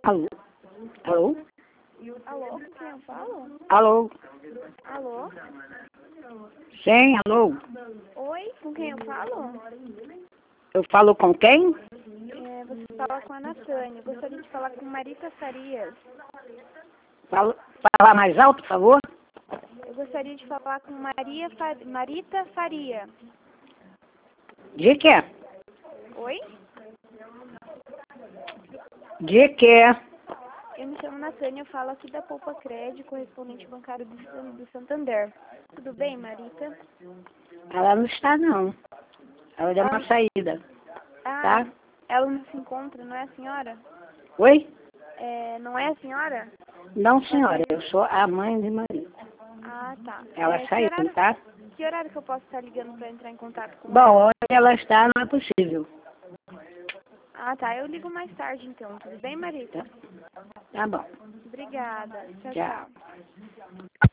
Alô? Alô? Alô, com quem eu falo? Alô? Alô? Sim, alô? Oi, com quem eu falo? Eu falo com quem? Você fala com a Natânia. Eu gostaria de falar com Marita Farias. Fala mais alto, por favor. Eu gostaria de falar com Marita Faria. De quê? Oi? De quê? Eu me chamo Natânia, eu falo aqui da Poupa Crédito, correspondente bancário do Santander. Tudo bem, Marita? Ela não está, não. Ela deu uma saída, tá? Ela não se encontra, não é a senhora? Oi? Não é a senhora? Não, senhora. Eu sou a mãe de Maria. Ah, tá. Ela saiu, tá? Que horário que eu posso estar ligando para entrar em contato com ela? Bom, onde ela está não é possível. Ah, tá. Eu ligo mais tarde, então. Tudo bem, Marita? Tá bom. Obrigada. Tchau, Tchau. tchau.